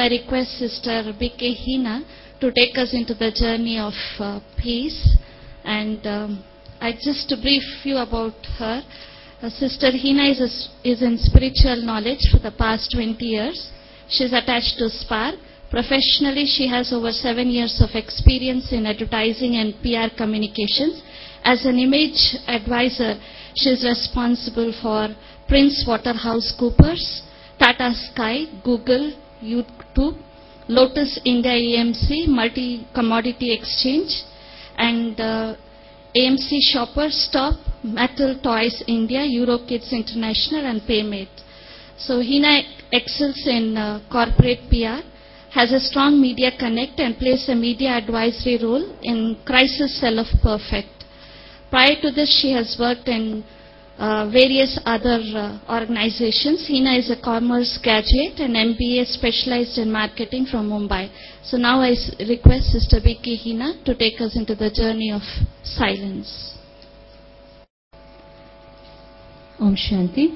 I request Sister B.K. Hina to take us into the journey of peace. And I just to brief you about her. Sister Hina is in spiritual knowledge for the past 20 years. She is attached to SPAR. Professionally, she has over 7 years of experience in advertising and PR communications. As an image advisor, she is responsible for PricewaterhouseCoopers, Tata Sky, Google, YouTube, Lotus India AMC, Multi Commodity Exchange, and AMC Shoppers Stop, Metal Toys India, Eurokids International, and Paymate. So Hina excels in corporate PR, has a strong media connect, and plays a media advisory role in Crisis Cell of Perfect. Prior to this, she has worked in various other organizations. Hina is a commerce graduate and MBA specialized in marketing from Mumbai. So now I request Sister B.K. Hina to take us into the journey of silence. Om Shanti.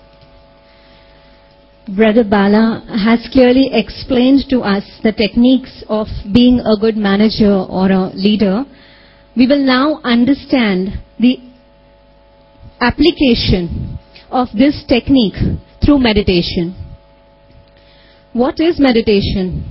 Brother Bala has clearly explained to us the techniques of being a good manager or a leader. We will now understand the application of this technique through meditation. What is meditation?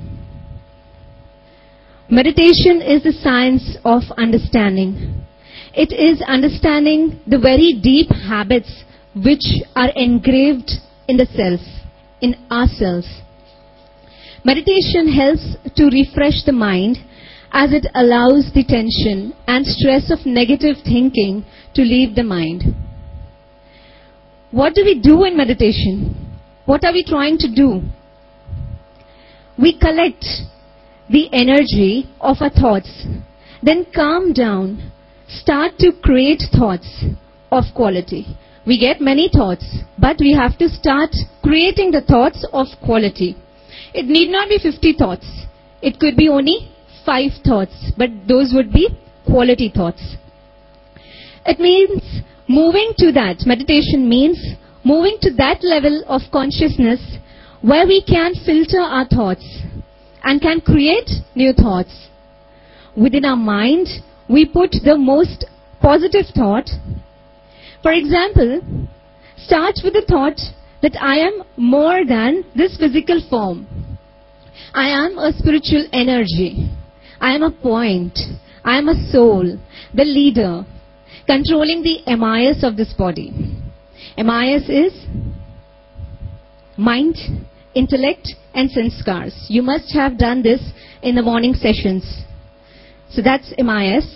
Meditation is the science of understanding. It is understanding the very deep habits which are engraved in the self, in ourselves. Meditation helps to refresh the mind as it allows the tension and stress of negative thinking to leave the mind. What do we do in meditation? What are we trying to do? We collect the energy of our thoughts, then calm down, start to create thoughts of quality. We get many thoughts, but we have to start creating the thoughts of quality. It need not be 50 thoughts. It could be only 5 thoughts, but those would be quality thoughts. It means moving to that. Meditation means moving to that level of consciousness where we can filter our thoughts and can create new thoughts. Within our mind, we put the most positive thought. For example, start with the thought that I am more than this physical form. I am a spiritual energy. I am a point. I am a soul, the leader, controlling the MIS of this body. MIS is mind, intellect, and sanskars. You must have done this in the morning sessions. So that's MIS.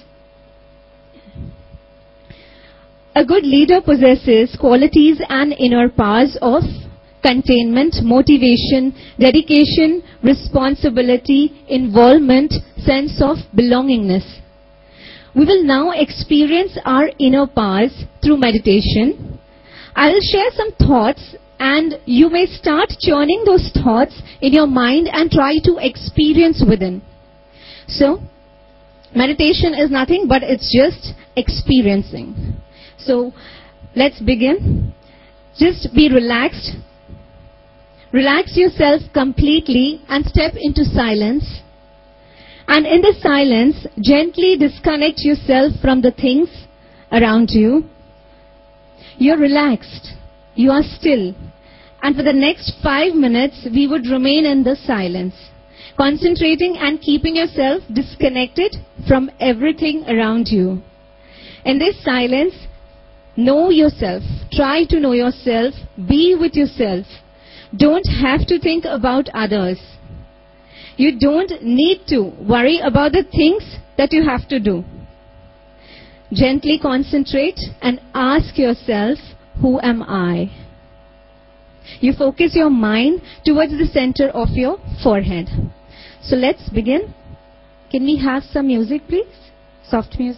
A good leader possesses qualities and inner powers of containment, motivation, dedication, responsibility, involvement, sense of belongingness. We will now experience our inner powers through meditation. I will share some thoughts and you may start churning those thoughts in your mind and try to experience within. So, meditation is nothing but it's just experiencing. So, let's begin. Just be relaxed. Relax yourself completely and step into silence. And in the silence, gently disconnect yourself from the things around you. You're relaxed. You are still. And for the next 5 minutes, we would remain in the silence, concentrating and keeping yourself disconnected from everything around you. In this silence, know yourself. Try to know yourself. Be with yourself. Don't have to think about others. You don't need to worry about the things that you have to do. Gently concentrate and ask yourself, who am I? You focus your mind towards the center of your forehead. So let's begin. Can we have some music, please? Soft music.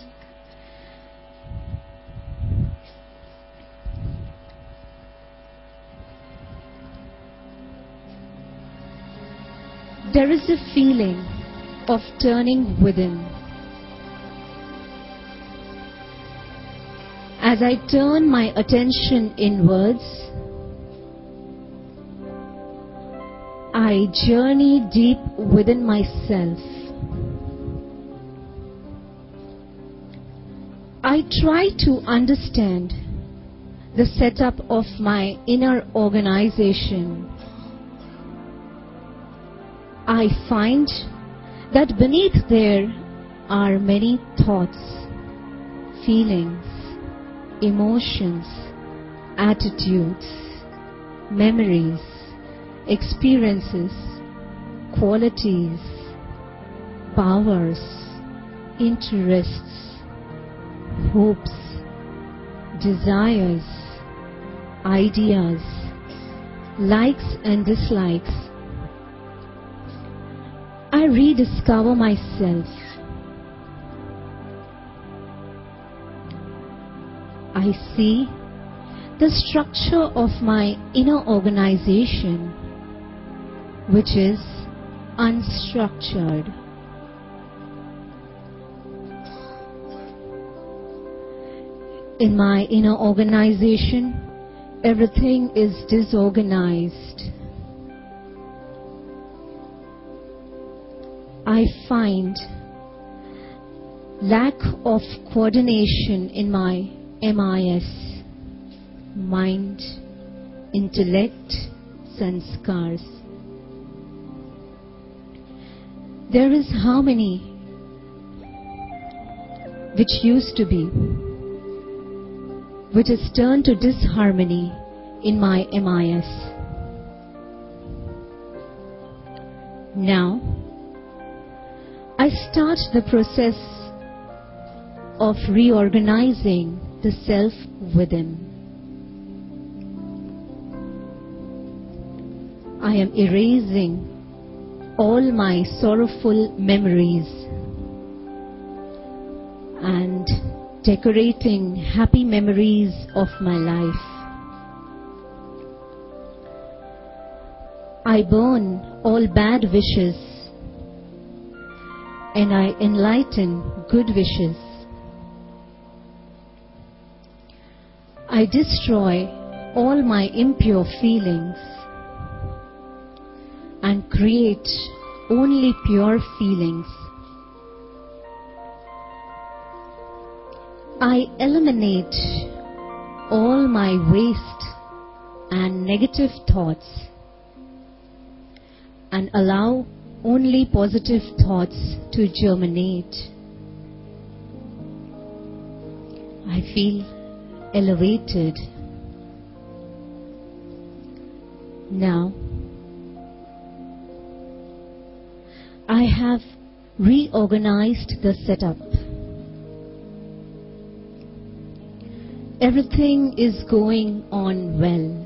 There is a feeling of turning within. As I turn my attention inwards, I journey deep within myself. I try to understand the setup of my inner organization. I find that beneath there are many thoughts, feelings, emotions, attitudes, memories, experiences, qualities, powers, interests, hopes, desires, ideas, likes and dislikes. I rediscover myself. I see the structure of my inner organization, which is unstructured. In my inner organization, everything is disorganized. I find lack of coordination in my MIS, mind, intellect, sanskars. There is harmony which used to be, which is turned to disharmony in my MIS. Now, I start the process of reorganizing the self within. I am erasing all my sorrowful memories and decorating happy memories of my life. I burn all bad wishes and I enlighten good wishes. I destroy all my impure feelings and create only pure feelings. I eliminate all my waste and negative thoughts and allow only positive thoughts to germinate. I feel elevated. Now, I have reorganized the setup. Everything is going on well.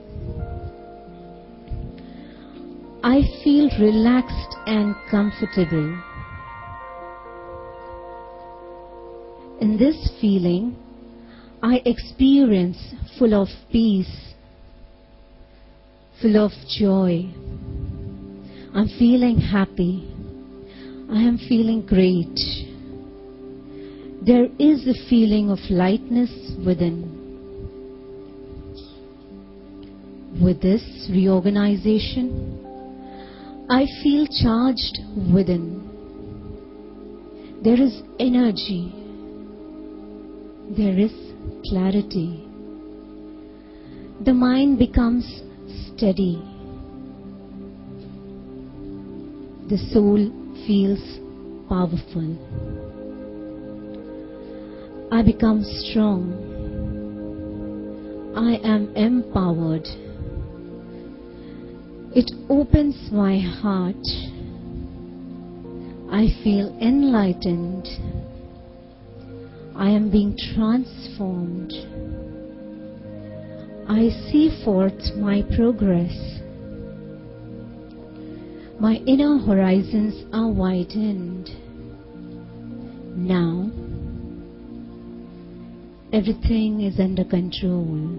I feel relaxed and comfortable. In this feeling, I experience full of peace, full of joy. I'm feeling happy. I am feeling great. There is a feeling of lightness within. With this reorganization, I feel charged within. There is energy. There is clarity. The mind becomes steady. The soul feels powerful. I become strong. I am empowered. It opens my heart. I feel enlightened. I am being transformed. I see forth my progress. My inner horizons are widened. Now, everything is under control.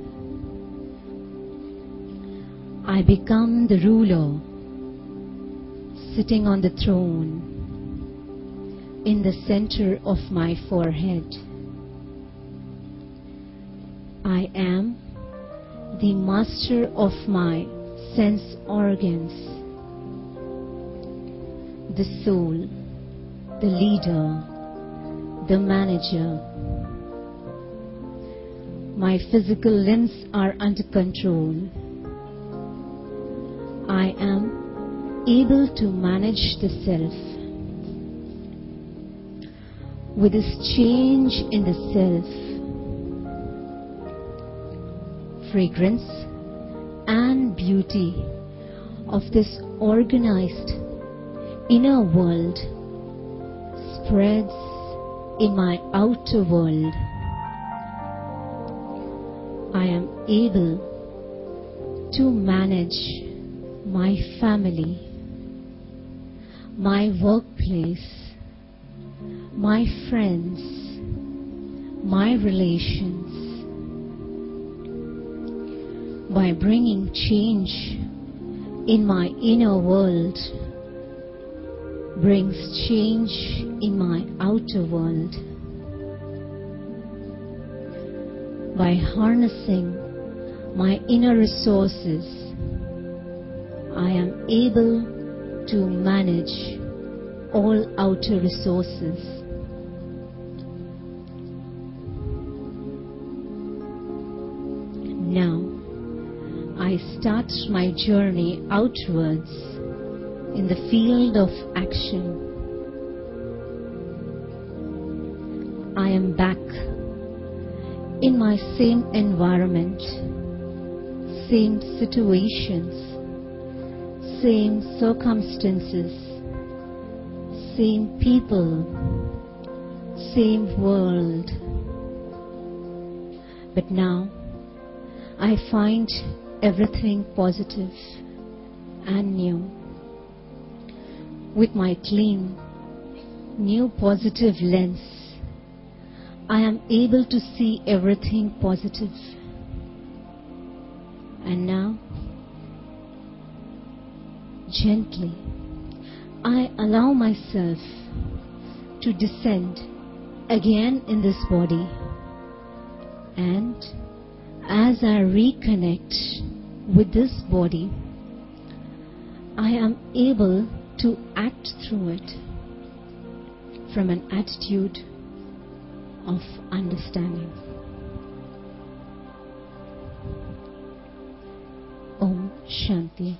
I become the ruler, sitting on the throne, in the center of my forehead. I am the master of my sense organs. the soul, the leader, the manager. My physical limbs are under control. I am able to manage the self. With this change in the self, fragrance and beauty of this organized inner world spreads in my outer world. I am able to manage my family, my workplace, my friends, my relations. By bringing change in my inner world, brings change in my outer world. By harnessing my inner resources, I am able to manage all outer resources. Now, I start my journey outwards in the field of action. I am back in my same environment, same situations, same circumstances, same people, same world. But now I find everything positive and new. With my clean, new positive lens, I am able to see everything positive. And now, gently, I allow myself to descend again in this body. And as I reconnect with this body, I am able to act through it from an attitude of understanding. Om Shanti.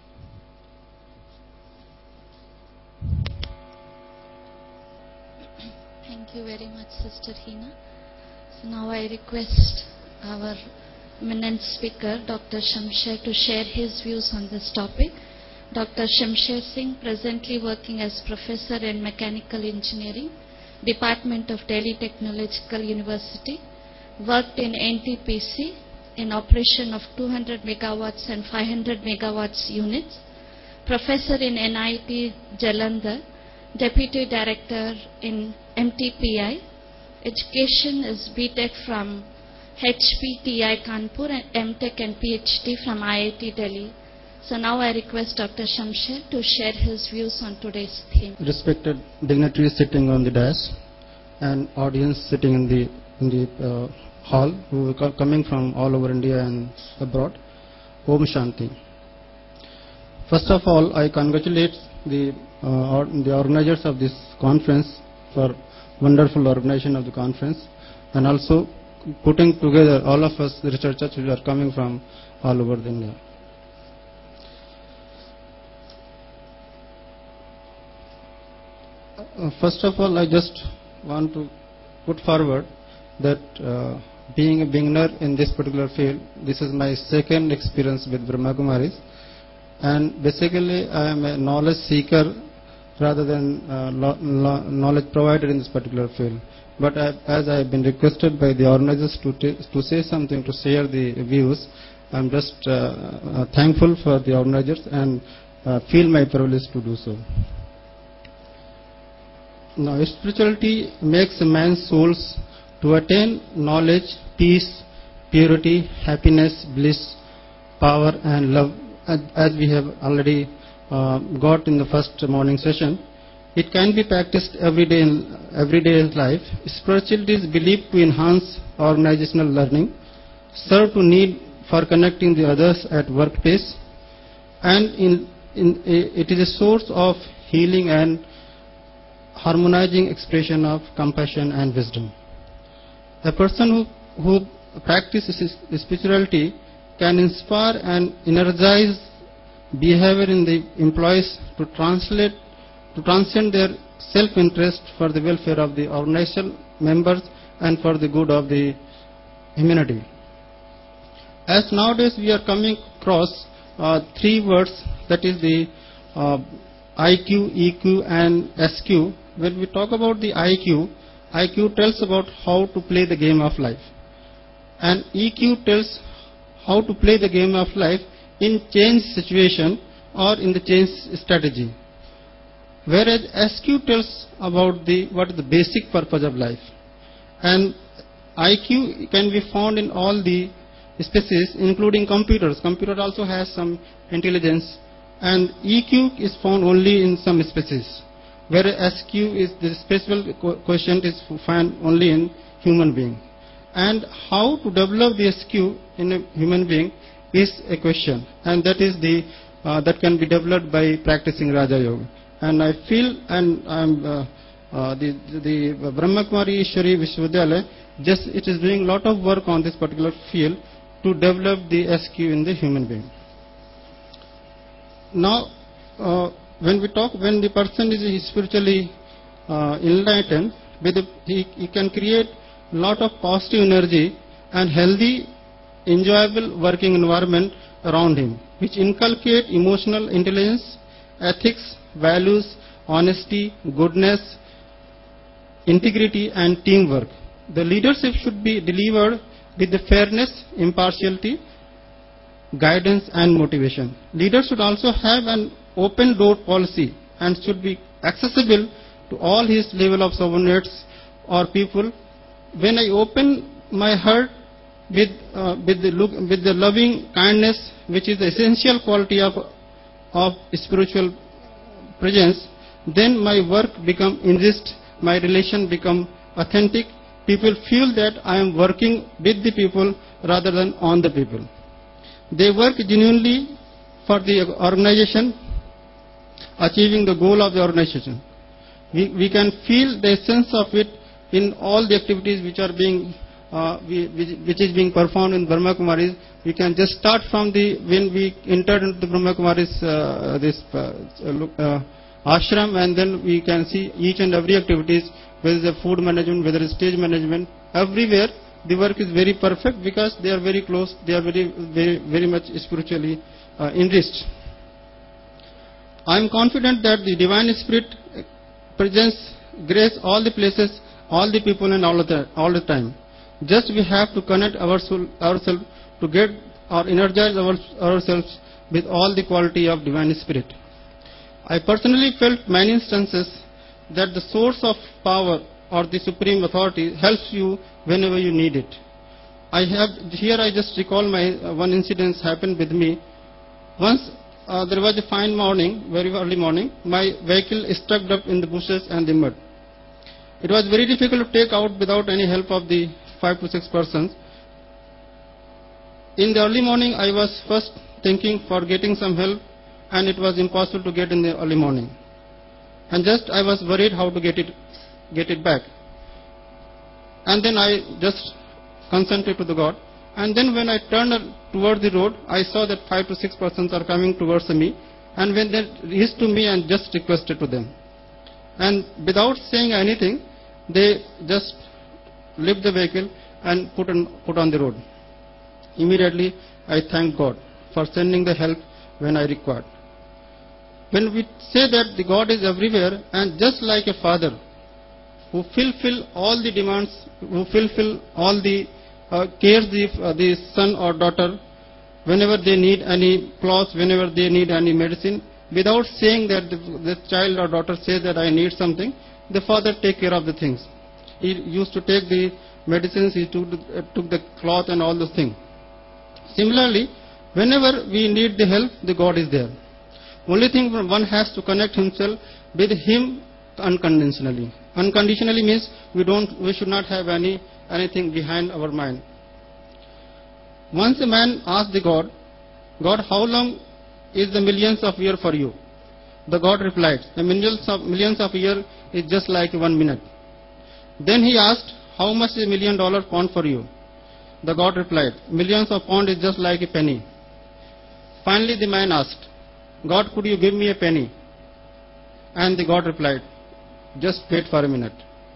Thank you very much, Sister Hina. So now I request our eminent speaker, Dr. Shamsher, to share his views on this topic. Dr. Shamsher Singh, presently working as Professor in Mechanical Engineering, Department of Delhi Technological University, worked in NTPC in operation of 200 megawatts and 500 megawatts units, Professor in NIT Jalandhar, Deputy Director in MTPI. Education is BTech from HPTI Kanpur and MTech and PhD from IIT Delhi. So now I request Dr. Shamsher to share his views on today's theme. Respected dignitaries sitting on the dais and audience sitting in the hall who are coming from all over India and abroad, Om Shanti. First of all, I congratulate the organizers of this conference for wonderful organization of the conference, and also putting together all of us, the researchers who are coming from all over India. First of all, I just want to put forward that being a beginner in this particular field, this is my second experience with Brahma Kumaris, and basically I am a knowledge seeker rather than knowledge provider in this particular field. But as I have been requested by the organizers to say something, to share the views, I am just thankful for the organizers and feel my privilege to do so. Now, spirituality makes man's souls to attain knowledge, peace, purity, happiness, bliss, power and love, as we have already got in the first morning session. It can be practiced every day in life. Spirituality is believed to enhance organizational learning, serve to need for connecting the others at workplace, and it is a source of healing and harmonizing expression of compassion and wisdom. A person who practices spirituality can inspire and energize behavior in the employees to transcend their self-interest for the welfare of the organizational members and for the good of the humanity. As nowadays we are coming across three words, that is the IQ, EQ and SQ. When we talk about the IQ tells about how to play the game of life, and EQ tells how to play the game of life in change situation or in the change strategy, whereas SQ tells about what is the basic purpose of life. And IQ can be found in all the species, including computers. Computer also has some intelligence, and EQ is found only in some species, whereas SQ is the special quotient is found only in human being. And how to develop the SQ in a human being is a question, and that is that can be developed by practicing Raja Yoga. And I feel, and the Brahma Kumari Ishwari Vishwavidyalaya it is doing a lot of work on this particular field to develop the SQ in the human being. Now, when the person is spiritually enlightened, he can create a lot of positive energy and healthy, enjoyable working environment around him, which inculcate emotional intelligence, ethics, values, honesty, goodness, integrity and teamwork. The leadership should be delivered with the fairness, impartiality, guidance and motivation. Leaders should also have an open door policy and should be accessible to all his level of subordinates or people. When I open my heart with the loving kindness, which is the essential quality of spiritual presence, then my work become enriched, my relation become authentic. People feel that I am working with the people rather than on the people. They work genuinely for the organization, achieving the goal of the organization. We can feel the essence of it in all the activities which are being which is being performed in Brahma Kumaris. We can just start from when we entered into the Brahma Kumaris ashram, and then we can see each and every activities, whether it's food management, whether it's stage management, everywhere the work is very perfect because they are very close, they are very much spiritually enriched. I am confident that the Divine Spirit presence, grace all the places, all the people and all the time. Just we have to connect ourselves to get or energize ourselves with all the quality of Divine Spirit. I personally felt many instances that the source of power or the supreme authority helps you whenever you need it. I just recall my one incident happened with me. Once there was a fine morning, very early morning, my vehicle stuck up in the bushes and the mud. It was very difficult to take out without any help of the 5 to 6 persons. In the early morning, I was first thinking for getting some help, and it was impossible to get in the early morning. And just I was worried how to get it back. And then I just consented to the God. And then when I turned toward the road, I saw that 5 to 6 persons are coming towards me. And when they reached to me and just requested to them. And without saying anything, they just left the vehicle and put on the road. Immediately, I thanked God for sending the help when I required. When we say that the God is everywhere, and just like a father who fulfill all the demands, who fulfill all the cares the son or daughter, whenever they need any clothes, whenever they need any medicine, without saying that the child or daughter says that I need something, the father take care of the things. He used to take the medicines, he took the cloth and all those things. Similarly, whenever we need the help, the God is there. Only thing one has to connect himself with him unconditionally. Unconditionally means we should not have anything behind our mind. Once a man asked the God, how long is the millions of years for you? The God replied, the millions of years is just like 1 minute. Then he asked, how much is $1 million pound for you? The God replied, millions of pounds is just like a penny. Finally the man asked, God, could you give me a penny? And the God replied, just wait for a minute.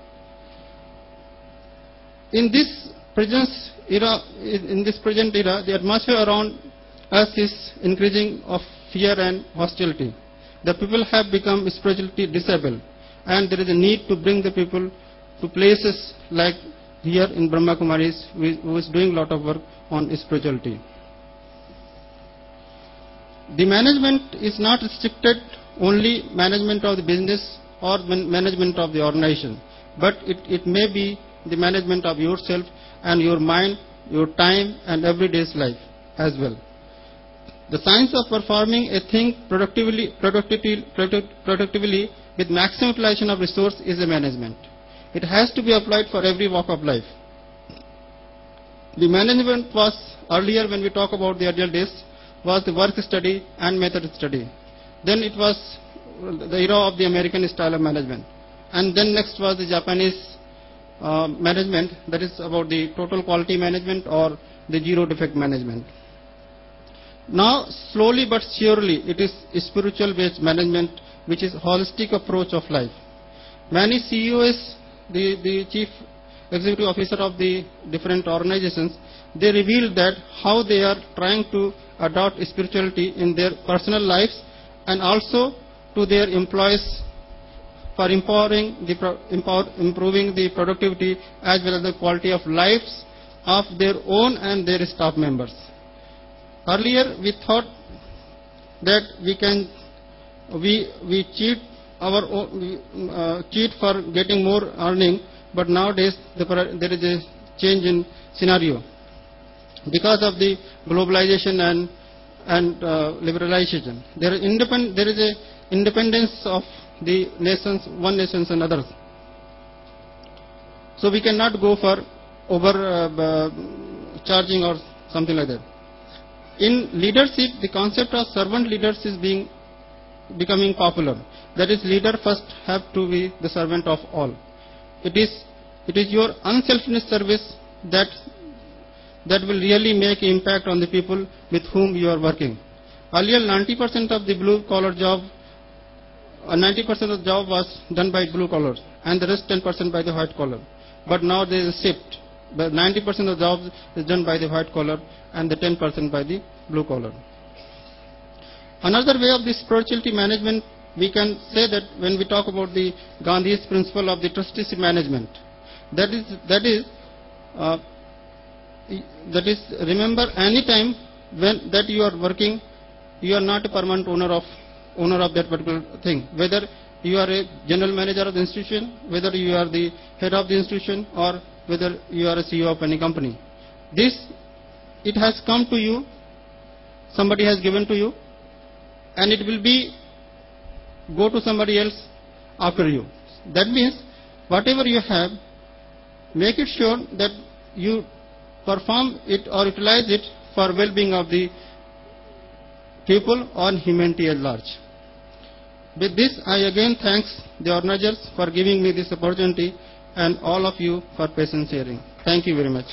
In this present era, the atmosphere around us is increasing of fear and hostility. The people have become spiritually disabled, and there is a need to bring the people to places like here in Brahma Kumaris, who is doing a lot of work on spirituality. The management is not restricted only management of the business or management of the organization, but it may be the management of yourself and your mind, your time and everyday's life as well. The science of performing a thing productively with maximum utilization of resource is a management. It has to be applied for every walk of life. The management was earlier, when we talk about the earlier days, was the work study and method study. Then it was the era of the American style of management. And then next was the Japanese management, that is about the total quality management or the zero defect management. Now slowly but surely it is spiritual based management, which is holistic approach of life. Many CEOs, the chief executive officer of the different organizations, they reveal that how they are trying to adopt spirituality in their personal lives and also to their employees for improving the productivity as well as the quality of lives of their own and their staff members. Earlier we thought that we cheat our own, cheat for getting more earning, but nowadays there is a change in scenario because of the globalization and liberalization. There is a independence of the nations, one nations and others. So we cannot go for over charging or something like that. In leadership, the concept of servant leaders is becoming popular. That is, leader first have to be the servant of all. It is your unselfish service that will really make impact on the people with whom you are working. Earlier, 90% of the blue collar job, 90% of the job was done by blue collars, and the rest 10% by the white collar. But now there is a shift. But 90% of the job is done by the white collar and the 10% by the blue collar. Another way of this spirituality management, we can say that when we talk about the Gandhi's principle of the trusteeship management, that is remember, any time when that you are working, you are not a permanent owner of that particular thing. Whether you are a general manager of the institution, whether you are the head of the institution, or whether you are a CEO of any company. It has come to you, somebody has given to you, and it will go to somebody else after you. That means whatever you have, make it sure that you perform it or utilize it for well-being of the people or humanity at large. With this, I again thanks the organizers for giving me this opportunity and all of you for patient hearing. Thank you very much.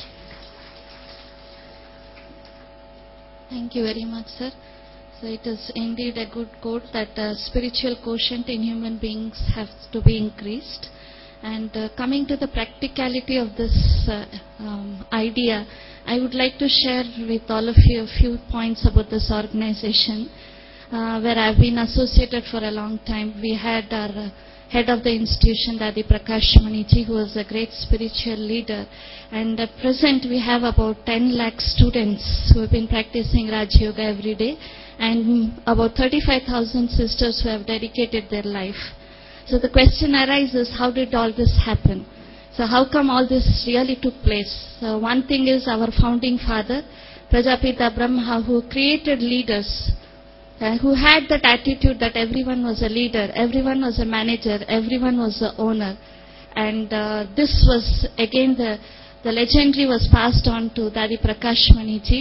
Thank you very much, sir. So it is indeed a good quote that spiritual quotient in human beings has to be increased. And coming to the practicality of this idea, I would like to share with all of you a few points about this organization where I have been associated for a long time. We had our head of the institution, Dadi Prakash Maniji, who was a great spiritual leader. And at present, we have about 10 lakh students who have been practicing Raj Yoga every day, and about 35,000 sisters who have dedicated their life. So the question arises, how did all this happen? So how come all this really took place? So one thing is our founding father, Prajapita Brahma, who created leaders, who had that attitude that everyone was a leader, everyone was a manager, everyone was the owner. And this was, again, the legendary was passed on to Dadi Prakash Maniji.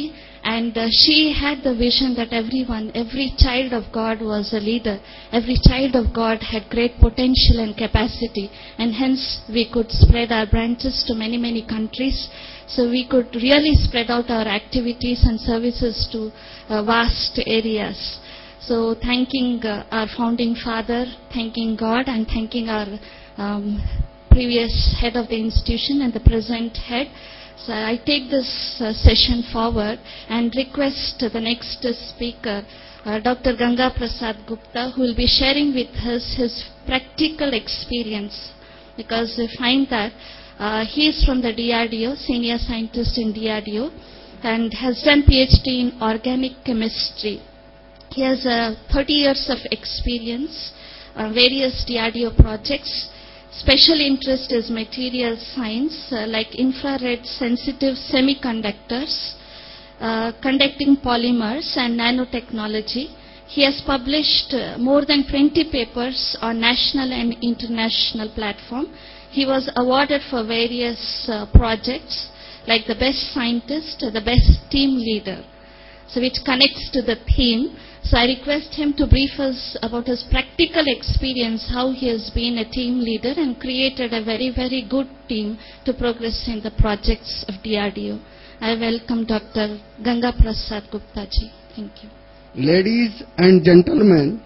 And she had the vision that every child of God was a leader. Every child of God had great potential and capacity, and hence we could spread our branches to many, many countries. So we could really spread out our activities and services to vast areas. So thanking our founding father, thanking God, and thanking our previous head of the institution and the present head. So I take this session forward and request the next speaker, Dr. Ganga Prasad Gupta, who will be sharing with us his practical experience, because we find that he is from the DRDO, senior scientist in DRDO, and has done PhD in organic chemistry. He has 30 years of experience on various DRDO projects. Special interest is material science, like infrared sensitive semiconductors, conducting polymers, and nanotechnology. He has published more than 20 papers on national and international platform. He was awarded for various projects, like the best scientist, the best team leader, so which connects to the theme. So I request him to brief us about his practical experience, how he has been a team leader and created a very, very good team to progress in the projects of DRDO. I welcome Dr. Ganga Prasad Gupta ji. Thank you. Ladies and gentlemen,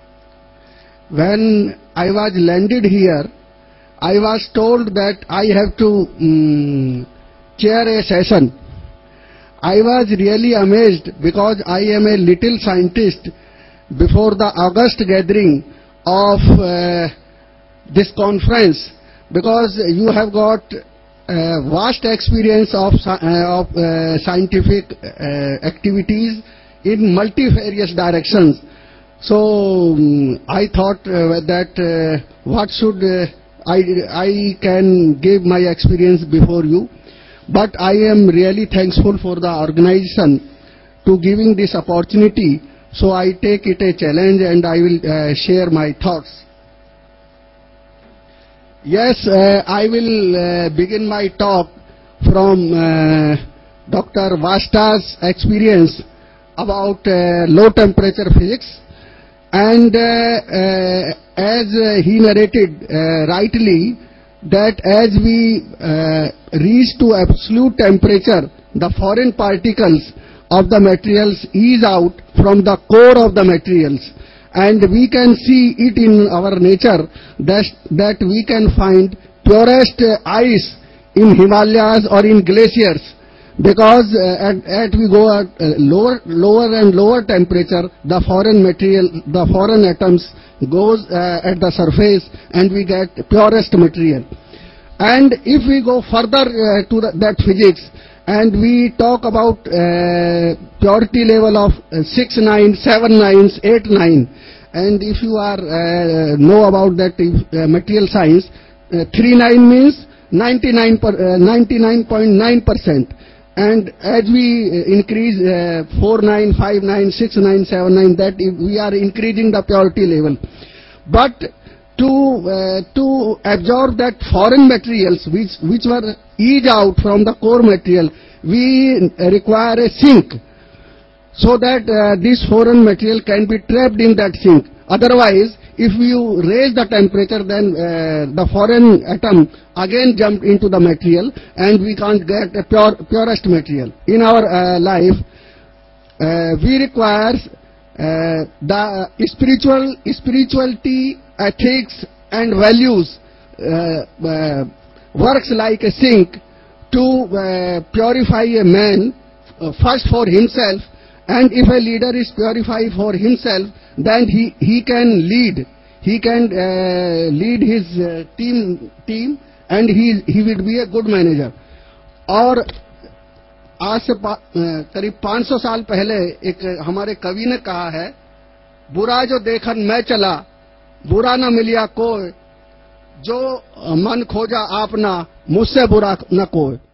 when I was landed here, I was told that I have to chair a session. I was really amazed because I am a little scientist before the August gathering of this conference, because you have got vast experience of scientific activities in multifarious directions. So I thought that what should I can give my experience before you. But I am really thankful for the organization to giving this opportunity. So I take it a challenge and I will share my thoughts. Yes, I will begin my talk from Dr. Vasta's experience about low temperature physics. And as he narrated rightly, that as we reach to absolute temperature, the foreign particles of the materials ease out from the core of the materials. And we can see it in our nature that we can find purest ice in Himalayas or in glaciers, because as we go at lower and lower temperature, the foreign material, the foreign atoms goes at the surface and we get purest material. And if we go further to that physics and we talk about purity level of 6 9, 7 9s, 8 9, and if you are know about that material science, 3 9 means 99.9%. And as we increase 4 9, 5 9, 6 9, 7 9, that we are increasing the purity level. But to absorb that foreign materials which were eased out from the core material, we require a sink, so that this foreign material can be trapped in that sink. Otherwise, if you raise the temperature, then the foreign atom again jump into the material and we can't get a purest material. In our life, we require the spirituality, ethics and values works like a sink to purify a man first for himself, and if a leader is purified for himself, then he can lead his team and he will be a good manager. और आज से करीब 500 साल पहले एक हमारे कवि ने कहा है, बुरा जो देखन मैं चला बुरा न मिलिया कोई, जो मन खोजा आपना मुझसे बुरा न कोई.